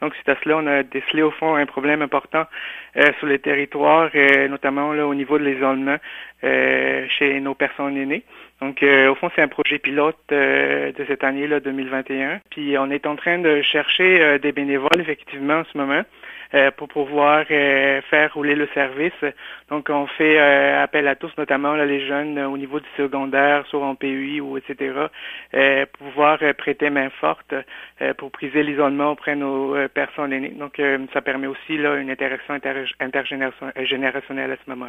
Donc, suite à cela, on a décelé au fond un problème important sur le territoire, notamment là au niveau de l'isolement chez nos personnes aînées. Donc, au fond, c'est un projet pilote de cette année là 2021. Puis, on est en train de chercher des bénévoles effectivement en ce moment pour pouvoir faire rouler le service. Donc, on fait appel à tous, notamment là, les jeunes au niveau du secondaire, soit en PUI ou etc., pour pouvoir prêter main forte pour briser l'isolement auprès de nos personnes aînées. Donc, ça permet aussi là une interaction intergénérationnelle à ce moment-là.